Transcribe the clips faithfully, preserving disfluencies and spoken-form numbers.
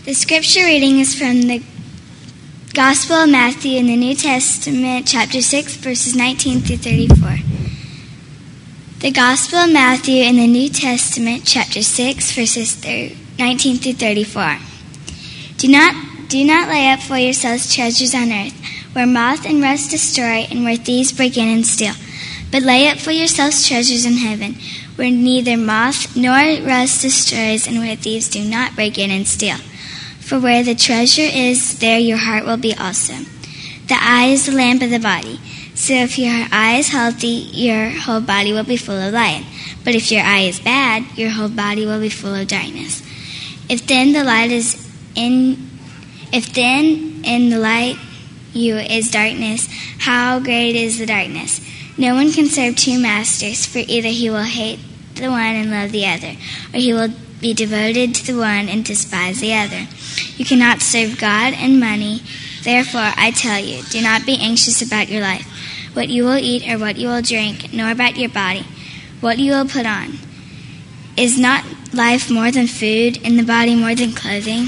The scripture reading is from the Gospel of Matthew in the New Testament, chapter six, verses nineteen through thirty-four. The Gospel of Matthew in the New Testament, chapter six, verses nineteen through thirty-four. Do not, do not lay up for yourselves treasures on earth, where moth and rust destroy, and where thieves break in and steal. But lay up for yourselves treasures in heaven, where neither moth nor rust destroys, and where thieves do not break in and steal. For where the treasure is, there your heart will be also. The eye is the lamp of the body. So if your eye is healthy, your whole body will be full of light. But if your eye is bad, your whole body will be full of darkness. If then the light is in, if then in the light you is darkness, how great is the darkness? No one can serve two masters, for either he will hate the one and love the other, or he will be devoted to the one and despise the other. You cannot serve God and money. Therefore, I tell you, do not be anxious about your life, what you will eat or what you will drink, nor about your body, what you will put on. Is not life more than food, and the body more than clothing?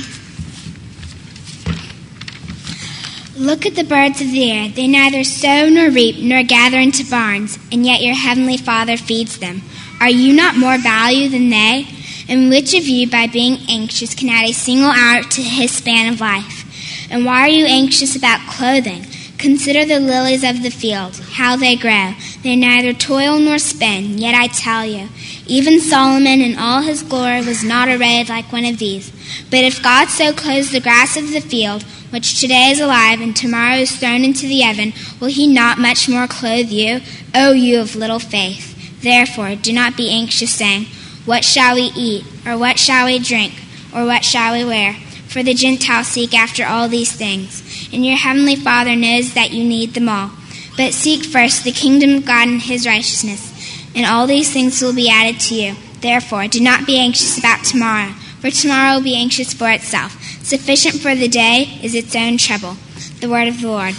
Look at the birds of the air. They neither sow nor reap nor gather into barns, and yet your heavenly Father feeds them. Are you not more valuable than they? And which of you, by being anxious, can add a single hour to his span of life? And why are you anxious about clothing? Consider the lilies of the field, how they grow. They neither toil nor spin. Yet I tell you, even Solomon in all his glory was not arrayed like one of these. But if God so clothes the grass of the field, which today is alive and tomorrow is thrown into the oven, will he not much more clothe you, O you of little faith? Therefore, do not be anxious, saying, what shall we eat, or what shall we drink, or what shall we wear? For the Gentiles seek after all these things, and your heavenly Father knows that you need them all. But seek first the kingdom of God and his righteousness, and all these things will be added to you. Therefore, do not be anxious about tomorrow, for tomorrow will be anxious for itself. Sufficient for the day is its own trouble. The word of the Lord.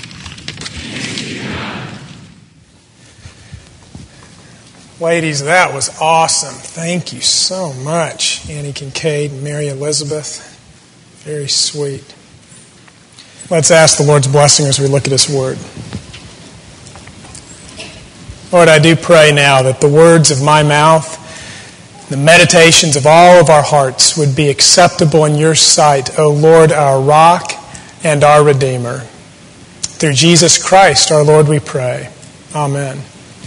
Ladies, that was awesome. Thank you so much, Annie Kincaid and Mary Elizabeth. Very sweet. Let's ask the Lord's blessing as we look at His Word. Lord, I do pray now that the words of my mouth, the meditations of all of our hearts would be acceptable in Your sight, O Lord, our rock and our Redeemer. Through Jesus Christ, our Lord, we pray. Amen.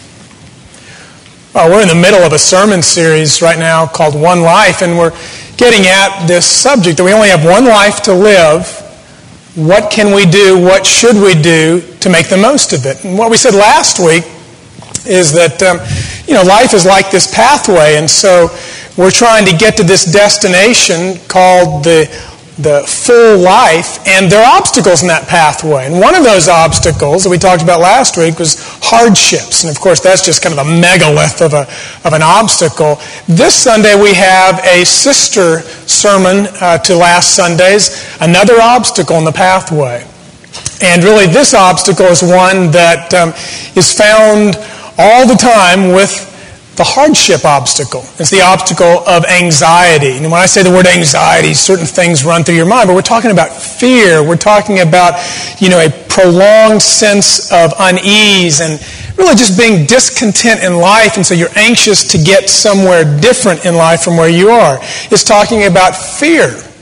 Well, we're in the middle of a sermon series right now called One Life, and we're getting at this subject that we only have one life to live. What can we do? What should we do to make the most of it? And what we said last week is that, um, you know, life is like this pathway, and so we're trying to get to this destination called the the full life, and there are obstacles in that pathway. And one of those obstacles that we talked about last week was hardships. And of course, that's just kind of a megalith of a of an obstacle. This Sunday we have a sister sermon uh, to last Sunday's, another obstacle in the pathway. And really this obstacle is one that um, is found all the time with the hardship obstacle. It's the obstacle of anxiety. And when I say the word anxiety, certain things run through your mind, but we're talking about fear. We're talking about, you know, a prolonged sense of unease and really just being discontent in life, and so you're anxious to get somewhere different in life from where you are. It's talking about fear.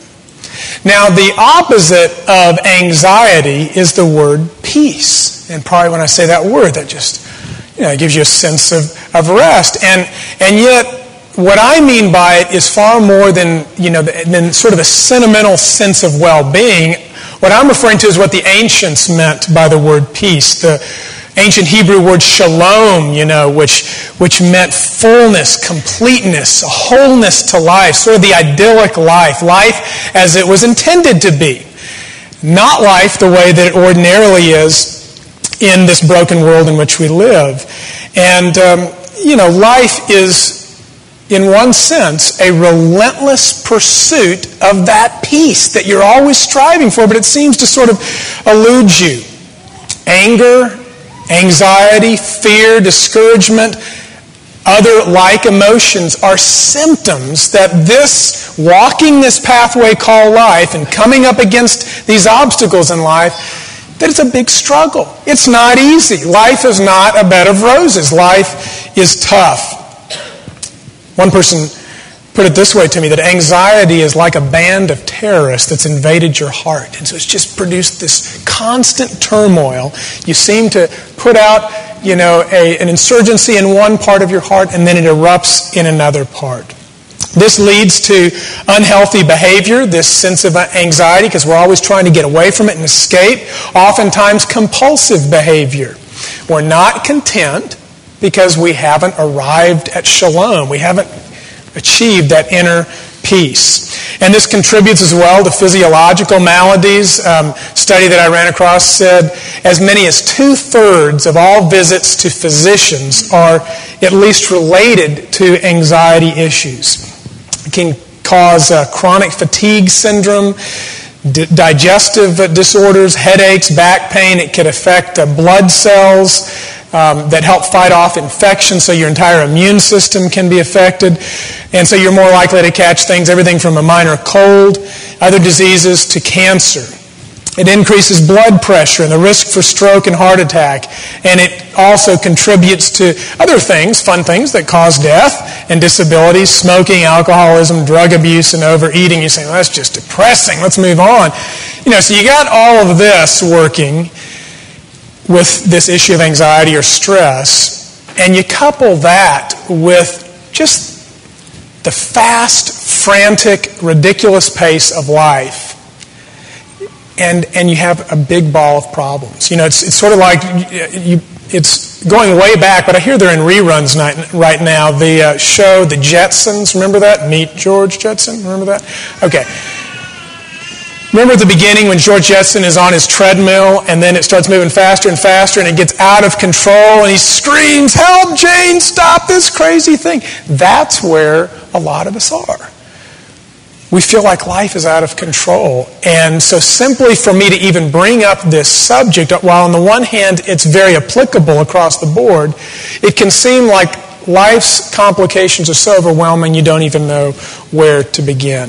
Now, the opposite of anxiety is the word peace. And probably when I say that word, that just You know, it gives you a sense of, of rest. And and yet, what I mean by it is far more than, you know, than sort of a sentimental sense of well-being. What I'm referring to is what the ancients meant by the word peace. The ancient Hebrew word shalom, you know, which which meant fullness, completeness, a wholeness to life, sort of the idyllic life, life as it was intended to be. Not life the way that it ordinarily is in this broken world in which we live. And, um, you know, life is, in one sense, a relentless pursuit of that peace that you're always striving for, but it seems to sort of elude you. Anger, anxiety, fear, discouragement, other like emotions are symptoms that this, walking this pathway called life and coming up against these obstacles in life, that it's a big struggle. It's not easy. Life is not a bed of roses. Life is tough. One person put it this way to me, that anxiety is like a band of terrorists that's invaded your heart. And so it's just produced this constant turmoil. You seem to put out, you know, a, an insurgency in one part of your heart, and then it erupts in another part. This leads to unhealthy behavior, this sense of anxiety, because we're always trying to get away from it and escape. Oftentimes compulsive behavior. We're not content because we haven't arrived at shalom. We haven't achieved that inner peace. And this contributes as well to physiological maladies. Um, study that I ran across said as many as two-thirds of all visits to physicians are at least related to anxiety issues. It can cause uh, chronic fatigue syndrome, d- digestive disorders, headaches, back pain. It could affect uh, blood cells Um, that help fight off infection, so your entire immune system can be affected. And so you're more likely to catch things, everything from a minor cold, other diseases, to cancer. It increases blood pressure and the risk for stroke and heart attack. And it also contributes to other things, fun things that cause death and disabilities, smoking, alcoholism, drug abuse, and overeating. You say, well, that's just depressing. Let's move on. You know, so you got all of this working with this issue of anxiety or stress, and you couple that with just the fast, frantic, ridiculous pace of life, and and you have a big ball of problems. You know, it's it's sort of like you, it's going way back, but I hear they're in reruns right now. The uh, show The Jetsons, remember that? Meet George Jetson, remember that? Okay. Remember at the beginning when George Jetson is on his treadmill and then it starts moving faster and faster and it gets out of control and he screams, "Help, Jane, stop this crazy thing." That's where a lot of us are. We feel like life is out of control. And so simply for me to even bring up this subject, while on the one hand it's very applicable across the board, it can seem like life's complications are so overwhelming you don't even know where to begin.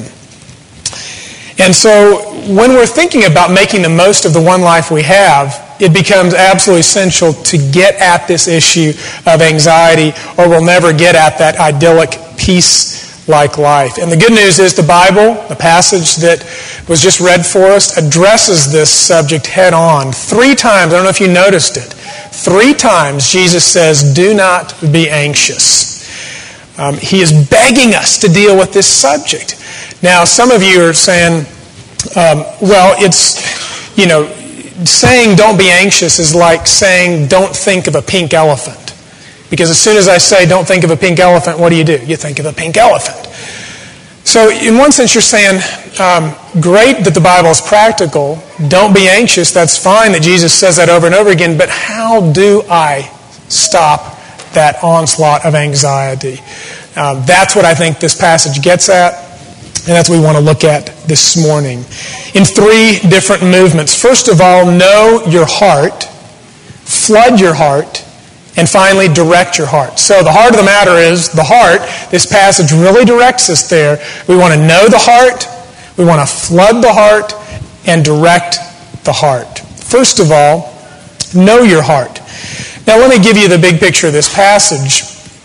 And so when we're thinking about making the most of the one life we have, it becomes absolutely essential to get at this issue of anxiety, or we'll never get at that idyllic, peace-like life. And the good news is the Bible, the passage that was just read for us, addresses this subject head on. Three times, I don't know if you noticed it, three times Jesus says, "Do not be anxious." Um, he is begging us to deal with this subject. Now, some of you are saying, um, well, it's, you know, saying don't be anxious is like saying don't think of a pink elephant. Because as soon as I say don't think of a pink elephant, what do you do? You think of a pink elephant. So in one sense you're saying, um, great that the Bible is practical, don't be anxious, that's fine that Jesus says that over and over again, but how do I stop that onslaught of anxiety? Um, that's what I think this passage gets at. And that's what we want to look at this morning in three different movements. First of all, know your heart, flood your heart, and finally direct your heart. So the heart of the matter is the heart. This passage really directs us there. We want to know the heart, we want to flood the heart, and direct the heart. First of all, know your heart. Now let me give you the big picture of this passage.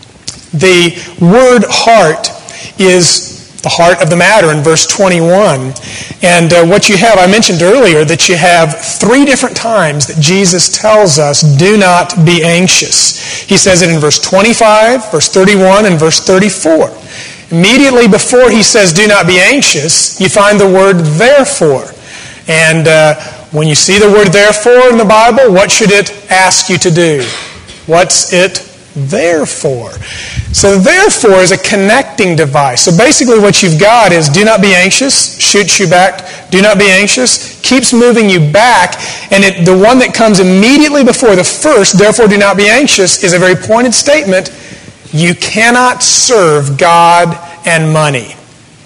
The word heart is the heart of the matter in verse twenty-one. And uh, what you have, I mentioned earlier that you have three different times that Jesus tells us, do not be anxious. He says it in verse twenty-five, verse thirty-one, and verse thirty-four. Immediately before he says, do not be anxious, you find the word therefore. And uh, when you see the word therefore in the Bible, what should it ask you to do? What's it there for? So therefore is a connecting device. So basically what you've got is do not be anxious, shoots you back, do not be anxious, keeps moving you back, and it, the one that comes immediately before the first, therefore do not be anxious, is a very pointed statement. You cannot serve God and money.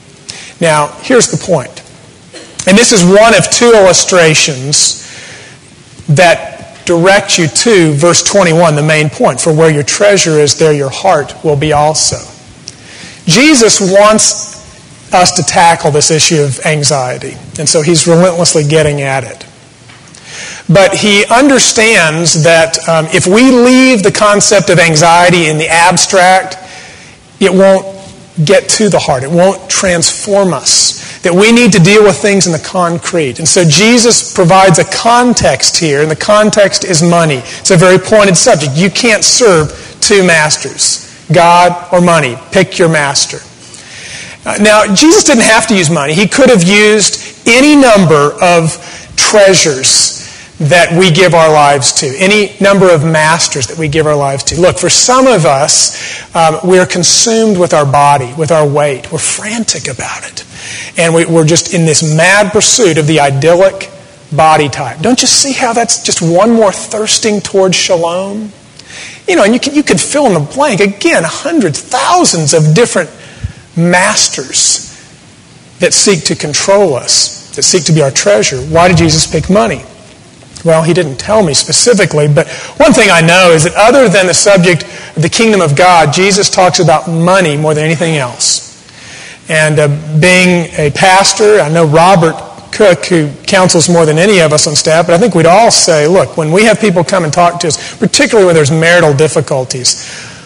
Now, here's the point. And this is one of two illustrations that direct you to verse twenty-one, the main point. For where your treasure is, there your heart will be also. Jesus wants us to tackle this issue of anxiety, and so he's relentlessly getting at it. But he understands that um, if we leave the concept of anxiety in the abstract, it won't get to the heart. It won't transform us. That we need to deal with things in the concrete. And so Jesus provides a context here, and the context is money. It's a very pointed subject. You can't serve two masters, God or money. Pick your master. Uh, now, Jesus didn't have to use money. He could have used any number of treasures that we give our lives to, any number of masters that we give our lives to. Look, for some of us, um, we're consumed with our body, with our weight. We're frantic about it. And we, we're just in this mad pursuit of the idyllic body type. Don't you see how that's just one more thirsting towards shalom? You know, and you can, you could fill in the blank. Again, hundreds, thousands of different masters that seek to control us, that seek to be our treasure. Why did Jesus pick money? Well, he didn't tell me specifically, but one thing I know is that other than the subject of the kingdom of God, Jesus talks about money more than anything else. And uh, being a pastor, I know Robert Cook, who counsels more than any of us on staff, but I think we'd all say, look, when we have people come and talk to us, particularly when there's marital difficulties,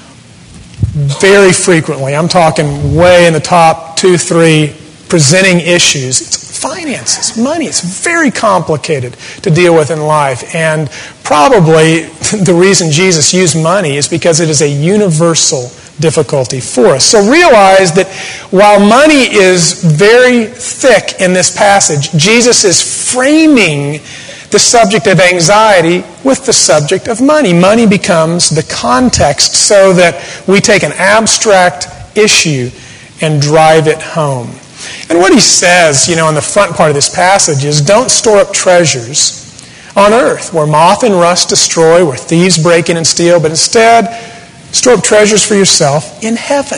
very frequently, I'm talking way in the top two, three presenting issues, it's finances, money. It's very complicated to deal with in life. And probably the reason Jesus used money is because it is a universal difficulty for us. So realize that while money is very thick in this passage, Jesus is framing the subject of anxiety with the subject of money. Money becomes the context so that we take an abstract issue and drive it home. And what he says, you know, in the front part of this passage is, don't store up treasures on earth where moth and rust destroy, where thieves break in and steal, but instead store up treasures for yourself in heaven.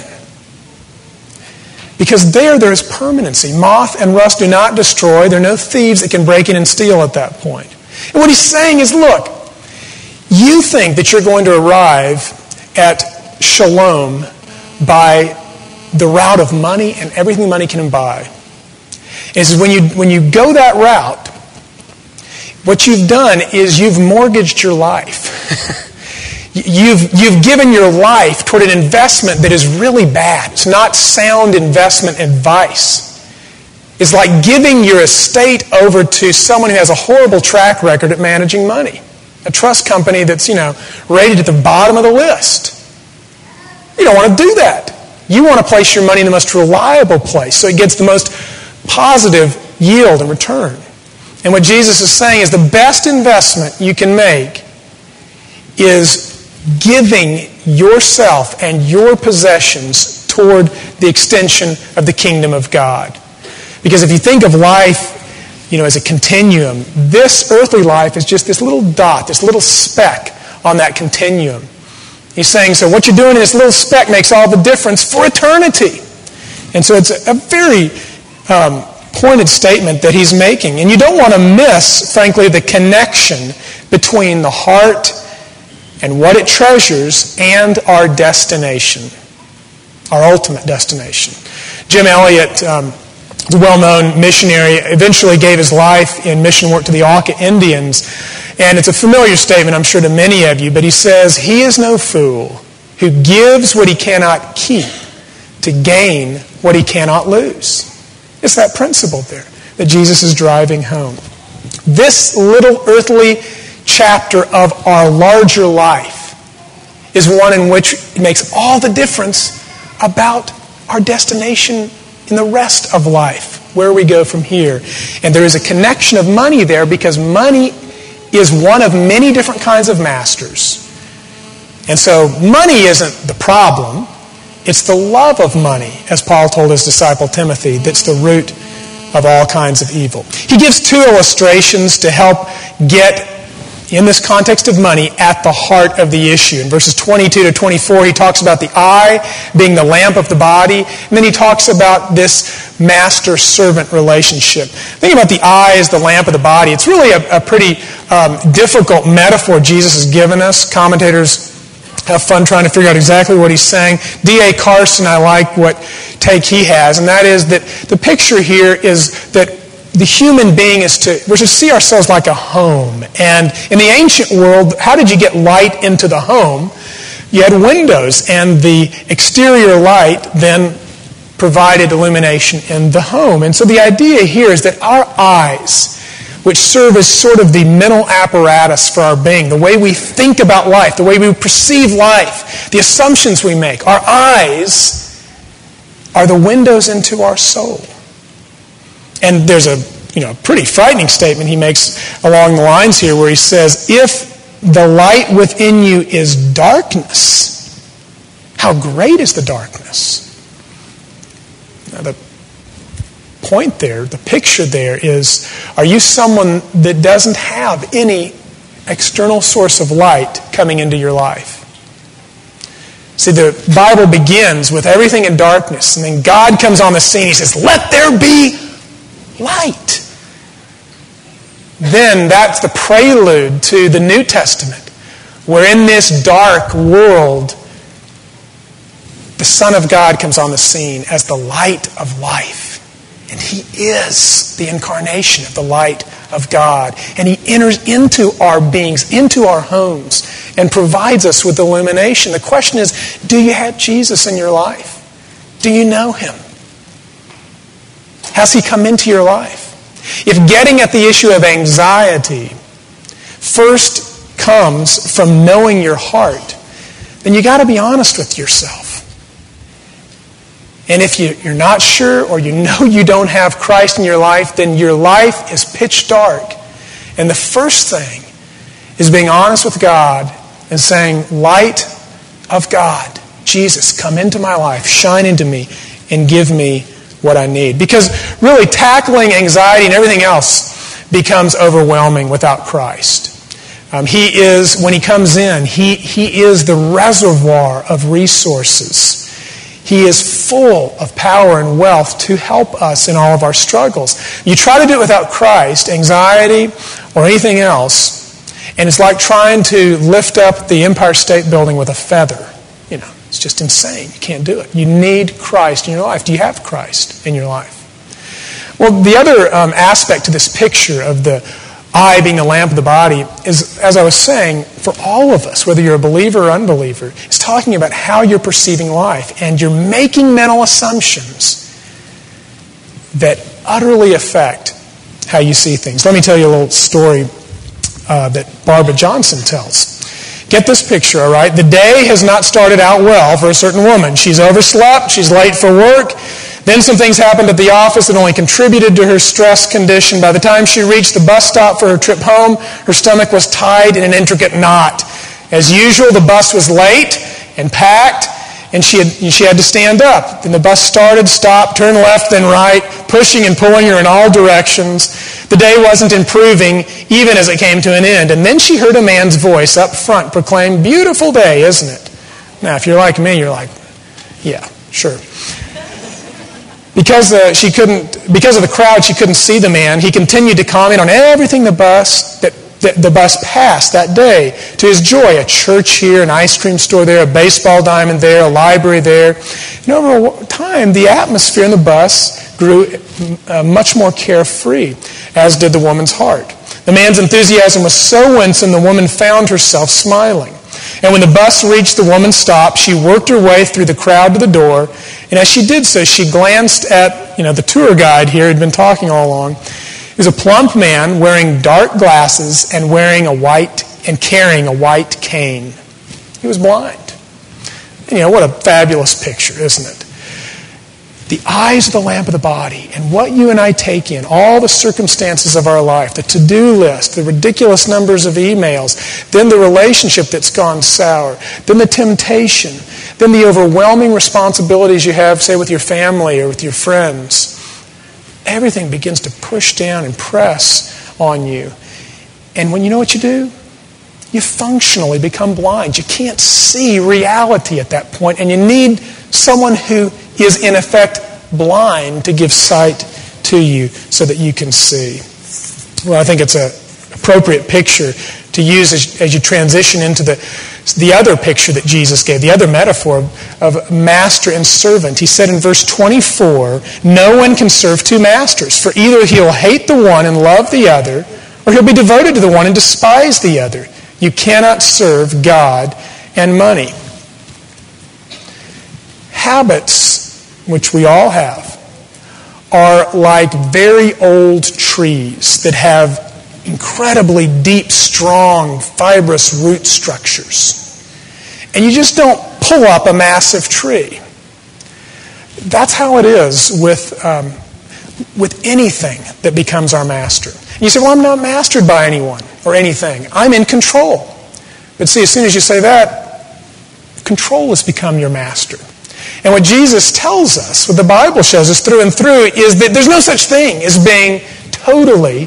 Because there, there is permanency. Moth and rust do not destroy. There are no thieves that can break in and steal at that point. And what he's saying is, look, you think that you're going to arrive at shalom by the route of money and everything money can buy. And he says, when you, when you go that route, what you've done is you've mortgaged your life. You've, you've given your life toward an investment that is really bad. It's not sound investment advice. It's like giving your estate over to someone who has a horrible track record at managing money. A trust company that's, you know, rated at the bottom of the list. You don't want to do that. You want to place your money in the most reliable place so it gets the most positive yield and return. And what Jesus is saying is the best investment you can make is giving yourself and your possessions toward the extension of the kingdom of God. Because if you think of life, you know, as a continuum, this earthly life is just this little dot, this little speck on that continuum. He's saying, so what you're doing in this little speck makes all the difference for eternity. And so it's a very um, pointed statement that he's making. And you don't want to miss, frankly, the connection between the heart and what it treasures and our destination, our ultimate destination. Jim Elliot, um, the well-known missionary, eventually gave his life in mission work to the Auca Indians. And it's a familiar statement, I'm sure, to many of you, but he says, he is no fool who gives what he cannot keep to gain what he cannot lose. It's that principle there that Jesus is driving home. This little earthly chapter of our larger life is one in which it makes all the difference about our destination in the rest of life, where we go from here. And there is a connection of money there because money is one of many different kinds of masters. And so money isn't the problem. It's the love of money, as Paul told his disciple Timothy, that's the root of all kinds of evil. He gives two illustrations to help get, in this context of money, at the heart of the issue. In verses twenty-two to twenty-four, he talks about the eye being the lamp of the body. And then he talks about this master-servant relationship. Think about the eye as the lamp of the body. It's really a, a pretty um, difficult metaphor Jesus has given us. Commentators have fun trying to figure out exactly what he's saying. D A Carson, I like what take he has, and that is that the picture here is that the human being is to, we're to see ourselves like a home. And in the ancient world, how did you get light into the home? You had windows, and the exterior light then provided illumination in the home. And so the idea here is that our eyes, which serve as sort of the mental apparatus for our being, the way we think about life, the way we perceive life, the assumptions we make, our eyes are the windows into our soul. And there's a you know pretty frightening statement he makes along the lines here where he says, if the light within you is darkness, how great is the darkness? Now, the point there, the picture there is, are you someone that doesn't have any external source of light coming into your life? See, the Bible begins with everything in darkness, and then God comes on the scene. He says, let there be light. Then that's the prelude to the New Testament, where in this dark world, the Son of God comes on the scene as the light of life. And He is the incarnation of the light of God. And He enters into our beings, into our homes, and provides us with illumination. The question is, do you have Jesus in your life? Do you know Him? Has He come into your life? If getting at the issue of anxiety first comes from knowing your heart, then you got to be honest with yourself. And if you, you're not sure, or you know you don't have Christ in your life, then your life is pitch dark. And the first thing is being honest with God and saying, light of God, Jesus, come into my life, shine into me, and give me what I need. Because really, tackling anxiety and everything else becomes overwhelming without Christ. Um, he is, when He comes in, he, he is the reservoir of resources. He is full of power and wealth to help us in all of our struggles. You try to do it without Christ, anxiety or anything else, and it's like trying to lift up the Empire State Building with a feather. You know, it's just insane. You can't do it. You need Christ in your life. Do you have Christ in your life? Well, the other um, aspect to this picture of the eye being the lamp of the body is, as I was saying, for all of us, whether you're a believer or unbeliever, it's talking about how you're perceiving life. And you're making mental assumptions that utterly affect how you see things. Let me tell you a little story uh, that Barbara Johnson tells. Get this picture, all right? The day has not started out well for a certain woman. She's overslept. She's late for work. Then some things happened at the office that only contributed to her stress condition. By the time she reached the bus stop for her trip home, her stomach was tied in an intricate knot. As usual, the bus was late and packed, and she had, she had to stand up. Then the bus started, stopped, turned left, then right, pushing and pulling her in all directions. The day wasn't improving, even as it came to an end. And then she heard a man's voice up front proclaim, "Beautiful day, isn't it?" Now, if you're like me, you're like, yeah, sure. Because uh, she couldn't, because of the crowd, she couldn't see the man. He continued to comment on everything the bus that, that the bus passed that day. To his joy, a church here, an ice cream store there, a baseball diamond there, a library there. And over time, the atmosphere in the bus grew uh, much more carefree, as did the woman's heart. The man's enthusiasm was so winsome, the woman found herself smiling. And when the bus reached the woman's stop, she worked her way through the crowd to the door. And as she did so, she glanced at, you know, the tour guide here who'd been talking all along. He was a plump man wearing dark glasses and wearing a white and carrying a white cane. He was blind. And, you know, what a fabulous picture, isn't it? The eyes are the lamp of the body, and what you and I take in, all the circumstances of our life, the to-do list, the ridiculous numbers of emails, then the relationship that's gone sour, then the temptation, then the overwhelming responsibilities you have, say, with your family or with your friends. Everything begins to push down and press on you. And when you know what you do? You functionally become blind. You can't see reality at that point, and you need someone who is in effect blind to give sight to you so that you can see. Well, I think it's an appropriate picture to use as, as you transition into the, the other picture that Jesus gave, the other metaphor of, of master and servant. He said in verse twenty-four, no one can serve two masters, for either he'll hate the one and love the other, or he'll be devoted to the one and despise the other. You cannot serve God and money. Habits, which we all have, are like very old trees that have incredibly deep, strong, fibrous root structures. And you just don't pull up a massive tree. That's how it is with, um, with anything that becomes our master. And you say, well, I'm not mastered by anyone or anything. I'm in control. But see, as soon as you say that, control has become your master. And what Jesus tells us, what the Bible shows us through and through, is that there's no such thing as being totally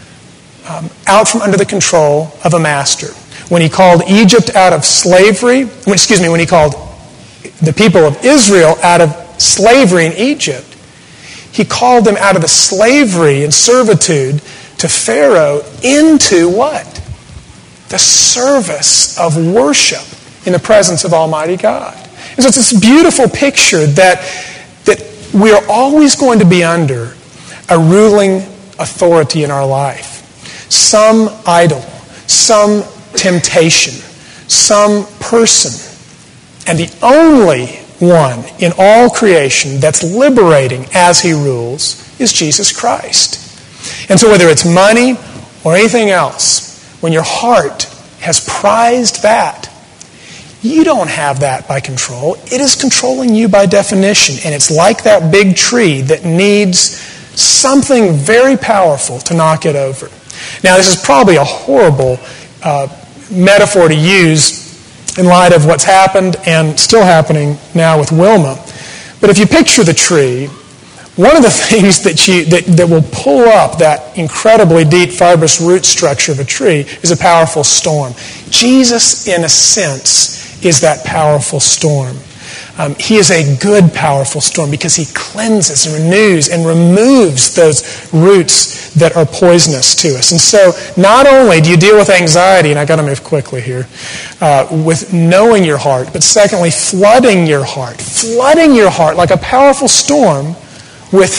um, out from under the control of a master. When he called Egypt out of slavery, when, excuse me, when he called the people of Israel out of slavery in Egypt, he called them out of the slavery and servitude to Pharaoh into what? The service of worship in the presence of Almighty God. And so it's this beautiful picture that, that we are always going to be under a ruling authority in our life. Some idol, some temptation, some person. And the only one in all creation that's liberating as he rules is Jesus Christ. And so whether it's money or anything else, when your heart has prized that, you don't have that by control. It is controlling you by definition. And it's like that big tree that needs something very powerful to knock it over. Now, this is probably a horrible uh, metaphor to use in light of what's happened and still happening now with Wilma. But if you picture the tree, one of the things that, you, that, that will pull up that incredibly deep fibrous root structure of a tree is a powerful storm. Jesus, in a sense, is that powerful storm. Um, he is a good, powerful storm because he cleanses and renews and removes those roots that are poisonous to us. And so not only do you deal with anxiety, and I've got to move quickly here, uh, with knowing your heart, but secondly, flooding your heart. Flooding your heart like a powerful storm with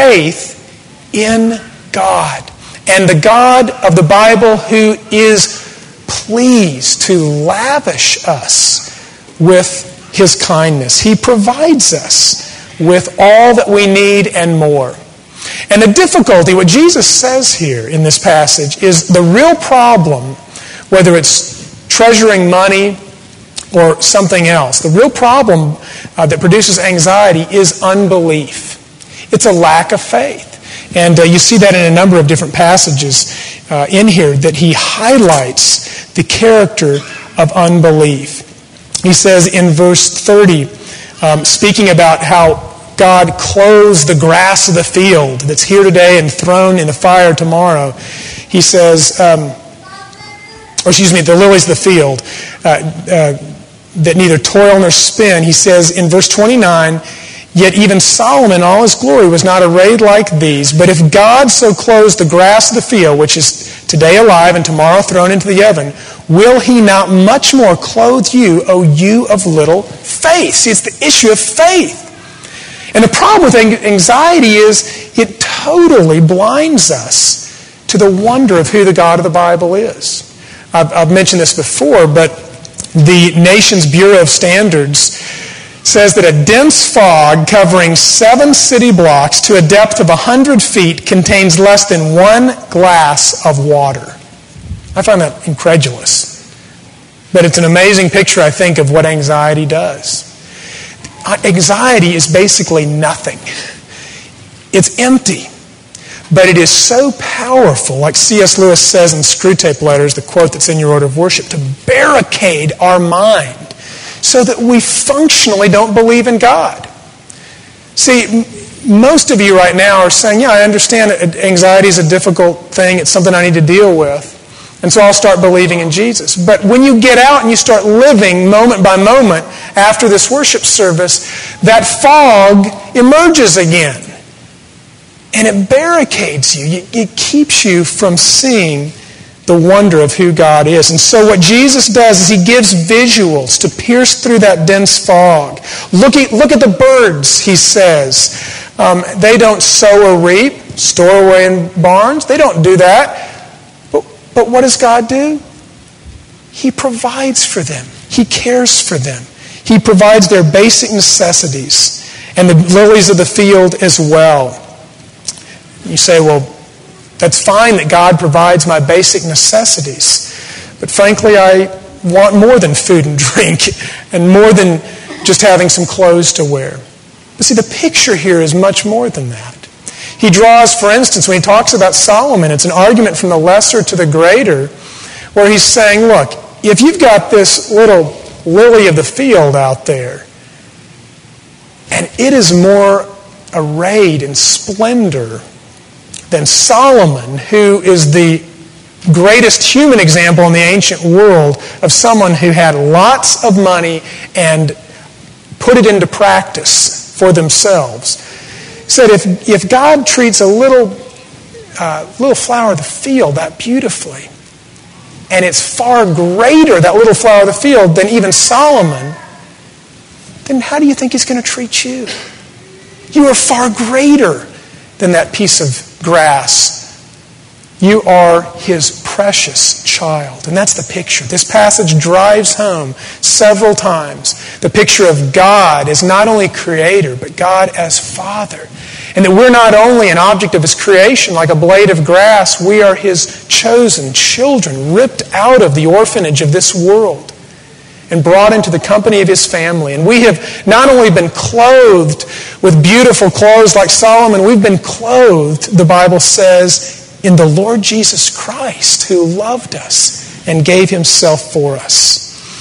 faith in God. And the God of the Bible who is pleased to lavish us with his kindness. He provides us with all that we need and more. And the difficulty, what Jesus says here in this passage, is the real problem, whether it's treasuring money or something else, the real problem uh, that produces anxiety is unbelief. It's a lack of faith. And uh, you see that in a number of different passages uh, in here that he highlights the character of unbelief. He says in verse thirty, um, speaking about how God clothes the grass of the field that's here today and thrown in the fire tomorrow, he says, um, or excuse me, the lilies of the field uh, uh, that neither toil nor spin, he says in verse twenty-nine, yet even Solomon in all his glory was not arrayed like these. But if God so clothes the grass of the field, which is today alive and tomorrow thrown into the oven, will he not much more clothe you, O you of little faith? See, it's the issue of faith. And the problem with anxiety is it totally blinds us to the wonder of who the God of the Bible is. I've, I've mentioned this before, but the nation's Bureau of Standards says that a dense fog covering seven city blocks to a depth of one hundred feet contains less than one glass of water. I find that incredulous. But it's an amazing picture, I think, of what anxiety does. Anxiety is basically nothing. It's empty. But it is so powerful, like C S Lewis says in Screwtape Letters, the quote that's in your order of worship, to barricade our mind so that we functionally don't believe in God. See, most of you right now are saying, yeah, I understand that anxiety is a difficult thing. It's something I need to deal with. and so I'll start believing in Jesus. But when you get out and you start living moment by moment after this worship service, that fog emerges again. And it barricades you. It keeps you from seeing the wonder of who God is. And so what Jesus does is he gives visuals to pierce through that dense fog. Look at, look at the birds, he says. Um, they don't sow or reap, store away in barns. They don't do that. But, but what does God do? He provides for them. He cares for them. He provides their basic necessities and the lilies of the field as well. You say, well, that's fine that God provides my basic necessities. But frankly, I want more than food and drink and more than just having some clothes to wear. But see, the picture here is much more than that. He draws, for instance, when he talks about Solomon, it's an argument from the lesser to the greater, where he's saying, look, if you've got this little lily of the field out there, and it is more arrayed in splendor than Solomon, who is the greatest human example in the ancient world of someone who had lots of money and put it into practice for themselves. He said, if, if God treats a little, uh, little flower of the field that beautifully, and it's far greater, that little flower of the field, than even Solomon, then how do you think he's going to treat you? You are far greater than that piece of grass. You are his precious child. And that's the picture. This passage drives home several times the picture of God as not only creator, but God as Father. And that we're not only an object of his creation like a blade of grass, we are his chosen children, ripped out of the orphanage of this world and brought into the company of his family. And we have not only been clothed with beautiful clothes like Solomon, we've been clothed, the Bible says, in the Lord Jesus Christ, who loved us and gave himself for us.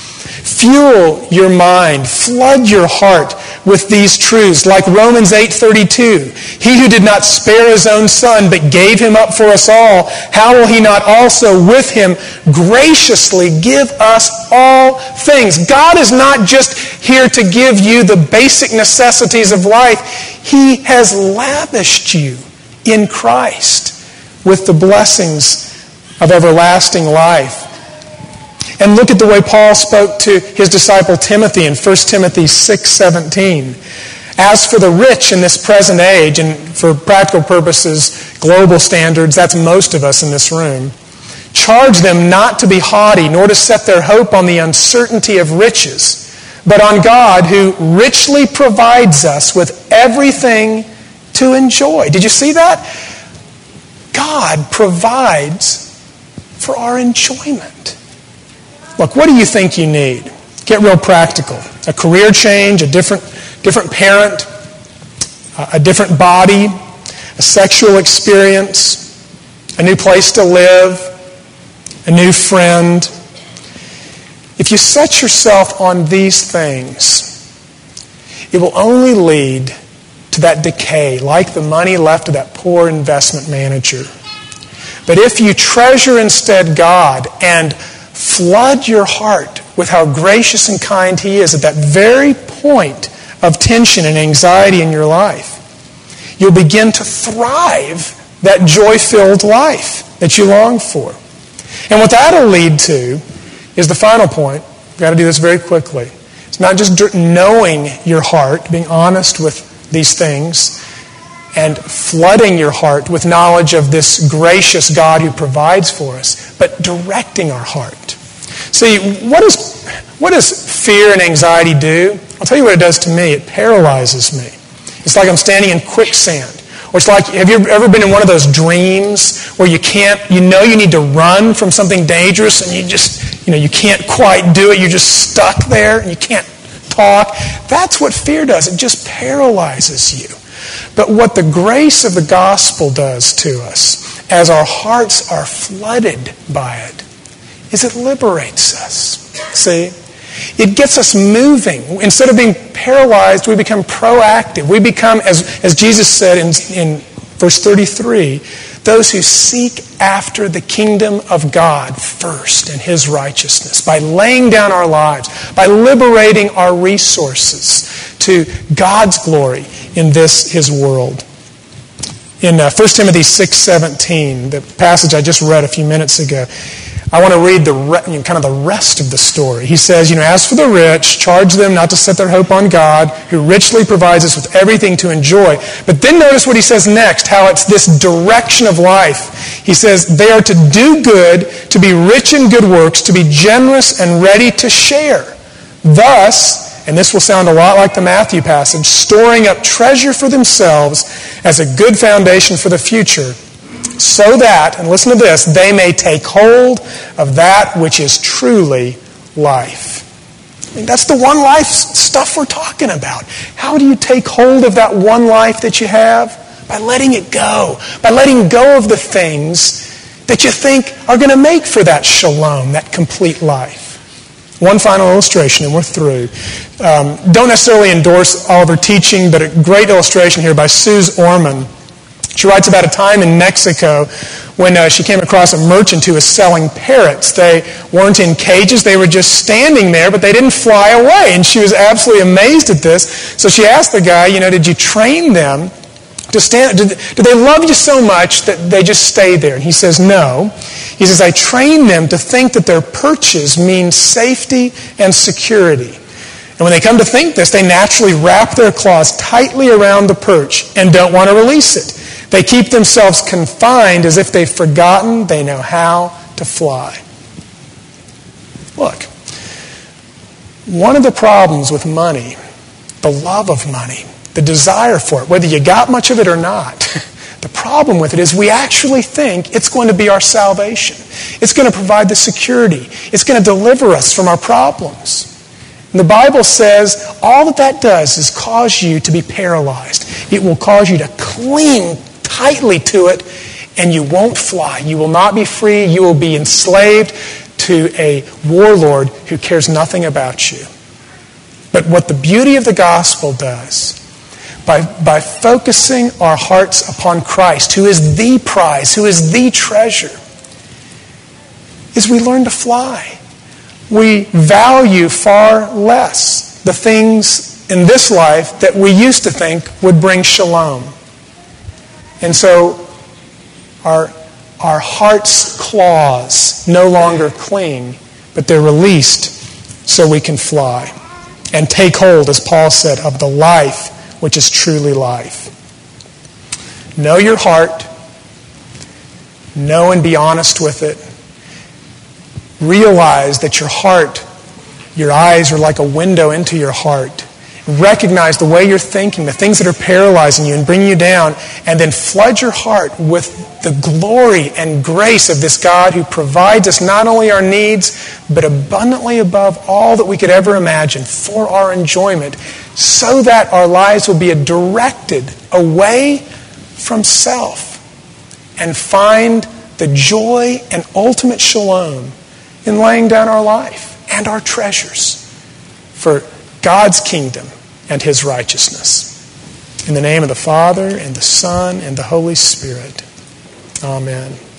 Fuel your mind, flood your heart with these truths, like Romans eight thirty-two. He who did not spare his own son, but gave him up for us all, how will he not also with him graciously give us all things? God is not just here to give you the basic necessities of life. He has lavished you in Christ with the blessings of everlasting life. And look at the way Paul spoke to his disciple Timothy in First Timothy six seventeen. As for the rich in this present age, and for practical purposes, global standards, that's most of us in this room, charge them not to be haughty, nor to set their hope on the uncertainty of riches, but on God who richly provides us with everything to enjoy. Did you see that? God provides for our enjoyment. Look, what do you think you need? Get real practical. A career change, a different, different parent, a different body, a sexual experience, a new place to live, a new friend. If you set yourself on these things, it will only lead to that decay, like the money left of that poor investment manager. But if you treasure instead God and flood your heart with how gracious and kind he is at that very point of tension and anxiety in your life, you'll begin to thrive that joy-filled life that you long for. And what that'll lead to is the final point. We've got to do this very quickly. It's not just knowing your heart, being honest with these things, and flooding your heart with knowledge of this gracious God who provides for us, but directing our heart. See, what, is, what does fear and anxiety do? I'll tell you what it does to me. It paralyzes me. It's like I'm standing in quicksand. Or it's like, have you ever been in one of those dreams where you can't, you know you need to run from something dangerous and you just, you know, you can't quite do it. You're just stuck there and you can't talk. That's what fear does. It just paralyzes you. But what the grace of the gospel does to us, as our hearts are flooded by it, is it liberates us. See? It gets us moving. Instead of being paralyzed, we become proactive. We become, as, as Jesus said in, in verse thirty-three, those who seek after the kingdom of God first and His righteousness, by laying down our lives, by liberating our resources to God's glory in this His world. In uh, First Timothy six seventeen, the passage I just read a few minutes ago, I want to read the re- you know, kind of the rest of the story. He says, you know, as for the rich, charge them not to set their hope on God, who richly provides us with everything to enjoy. But then notice what he says next, how it's this direction of life. He says, they are to do good, to be rich in good works, to be generous and ready to share. Thus, and this will sound a lot like the Matthew passage, storing up treasure for themselves as a good foundation for the future, so that, and listen to this, they may take hold of that which is truly life. I mean, that's the one life stuff we're talking about. How do you take hold of that one life that you have? By letting it go. By letting go of the things that you think are going to make for that shalom, that complete life. One final illustration, and we're through. Um, don't necessarily endorse all of her teaching, but a great illustration here by Suze Orman. She writes about a time in Mexico when uh, she came across a merchant who was selling parrots. They weren't in cages. They were just standing there, but they didn't fly away. And she was absolutely amazed at this. So she asked the guy, you know, did you train them to stand? Did, did they love you so much that they just stay there? And he says, no. He says, I train them to think that their perches mean safety and security. And when they come to think this, they naturally wrap their claws tightly around the perch and don't want to release it. They keep themselves confined as if they've forgotten they know how to fly. Look, one of the problems with money, the love of money, the desire for it, whether you got much of it or not, the problem with it is we actually think it's going to be our salvation. It's going to provide the security. It's going to deliver us from our problems. And the Bible says all that that does is cause you to be paralyzed. It will cause you to cling tightly to it, and you won't fly. You will not be free. You will be enslaved to a warlord who cares nothing about you. But what the beauty of the gospel does, by, by focusing our hearts upon Christ, who is the prize, who is the treasure, is we learn to fly. We value far less the things in this life that we used to think would bring shalom. And so our, our heart's claws no longer cling, but they're released so we can fly and take hold, as Paul said, of the life which is truly life. Know your heart. Know and be honest with it. Realize that your heart, your eyes are like a window into your heart. Recognize the way you're thinking, the things that are paralyzing you and bringing you down, and then flood your heart with the glory and grace of this God who provides us not only our needs, but abundantly above all that we could ever imagine for our enjoyment, so that our lives will be directed away from self and find the joy and ultimate shalom in laying down our life and our treasures for God's kingdom and His righteousness. In the name of the Father, and the Son, and the Holy Spirit. Amen.